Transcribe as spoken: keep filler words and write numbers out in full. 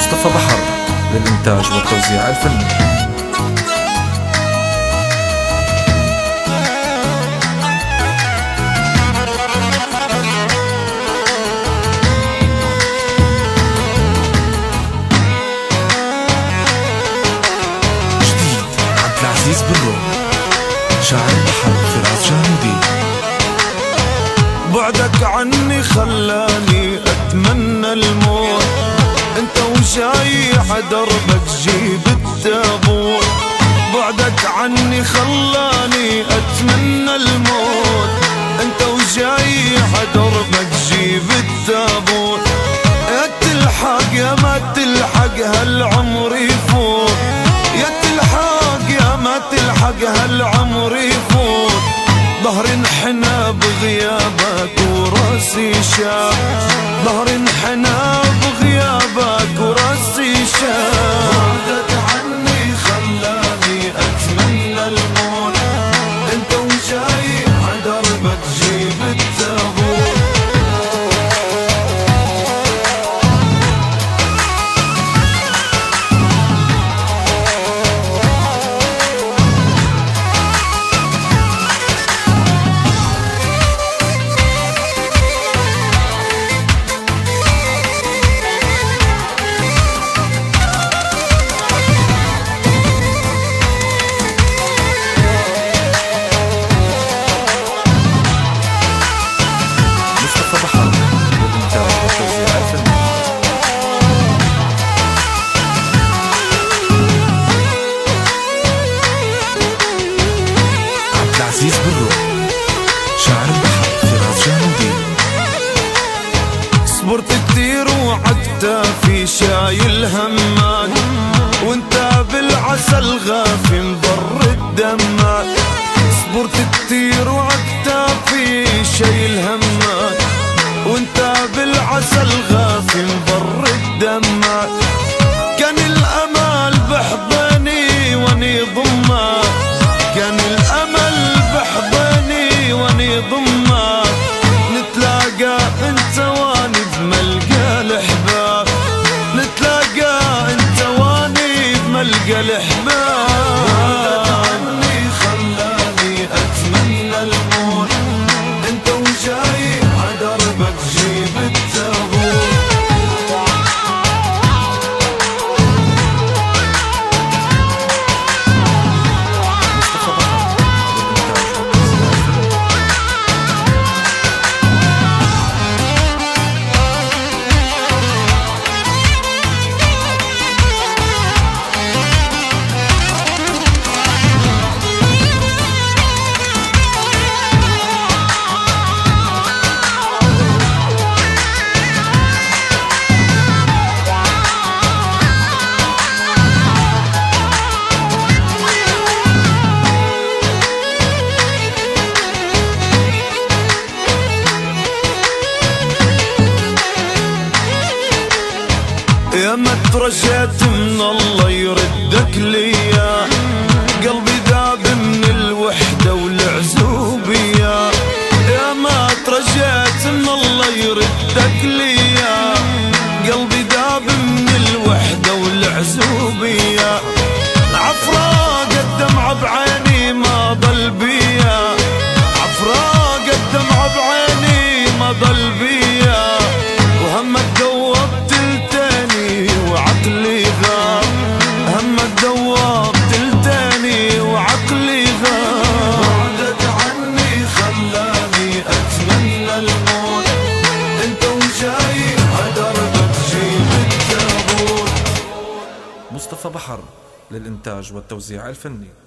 مصطفى بحر للإنتاج والتوزيع الفني. عزيز بالروم شاعر البحر فراس جانودي. بعدك عني خلاني اتمنى الموت، انت وجاي عدربك جيب التابوت. بعدك عني خلاني اتمنى الموت، انت وجاي عدربك جيب التابوت. يا تلحق يا ما تلحق هالعمر يفوت، يا تلحق يا ما تلحق هالعمر يفوت. ظهر انحنى بغيابك وراسي شاب، ظهر انحنى بغيابك وراسي شاب. بعدك عني خلاني اتمنى الموت، انت وجاي عدربك جيب التابوت. عزيز بالروم شاعر البحر فراس جانودي. صبرت كتير وعدت في شايل همك، وانت بالعسل غافي مضر دمك. صبرت كتير وعدت في شايل همك، وانت بالعسل غافي مضر دمك. كان الامل بحضني واني ضمك، كان الامل بحضني واني ضمك. نتلاقى انت واني بملقى الاحباب، نتلاقى انت واني بملقى الاحباب. بعدك عني خلاني اتمنى الموت، انت وجاي عدربك جيب التابوت. يا ما ترجيت من الله يردك ليا، قلبي ذاب من الوحدة والعزوبية. يا ما ترجيت من الله يردك ليا، قلبي ذاب من الوحدة والعزوبية. عفراق الدمعة بعيني ما ضل بيا، عفراق الدمعة بعيني ما ضل بيا. وهمك دوبت التاني وعقلي غاب، همك دوبت التاني وعقلي غاب. بعدك عني خلاني اتمنى الموت، انت وجاي عدربك جيب التابوت. مصطفى بحر للإنتاج والتوزيع الفني.